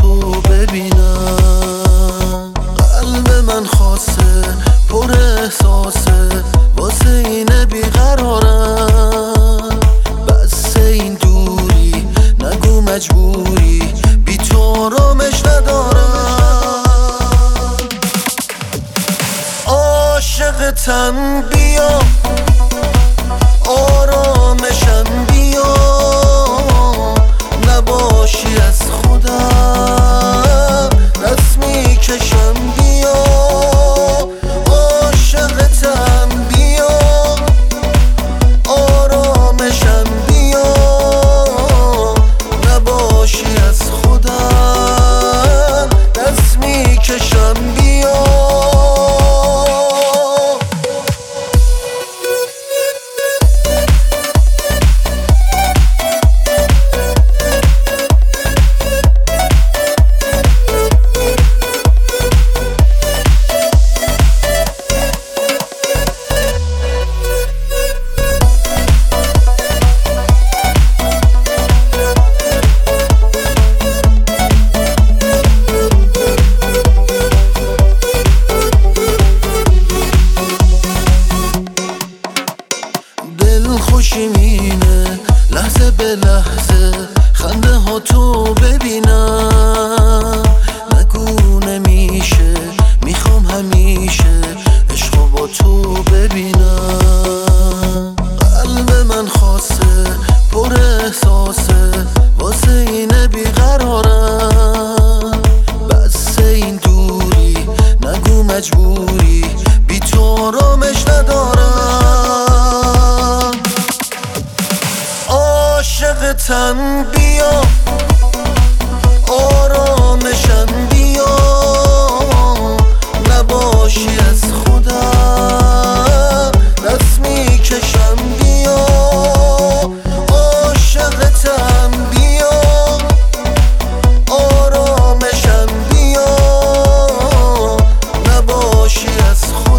تو ببینم. قلب من خاصه پر احساسه واسه اینه بیقرارم. بس این دوری نگو مجبوری بی تو آرامش ندارم. عاشقتم بیا آرامشم بیا نباشی از خودم دست میکشم بیا. عاشقتم بیا آرامشم بیا نباشی از خودم دست میکشم بیا. خوشی مینه لحظه به لحظه خنده ها تو ببینم. نگو نمیشه میخوام همیشه عشقو با تو ببینم. قلب من خاصه پر احساسه واسه اینه بیقرارم. بس این دوری نگو مجبوری بی تو آرامش ندارم. عاشقتم بیا آرامشم بیا نباشی از خودم دست میکشم بیا. عاشقتم بیا آرامشم بیا نباشی از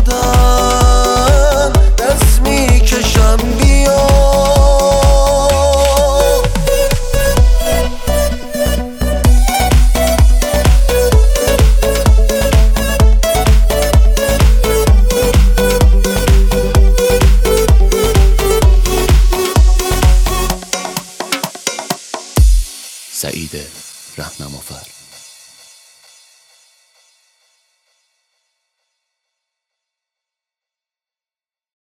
خودم دست میکشم بیا. سعید رهنمافر.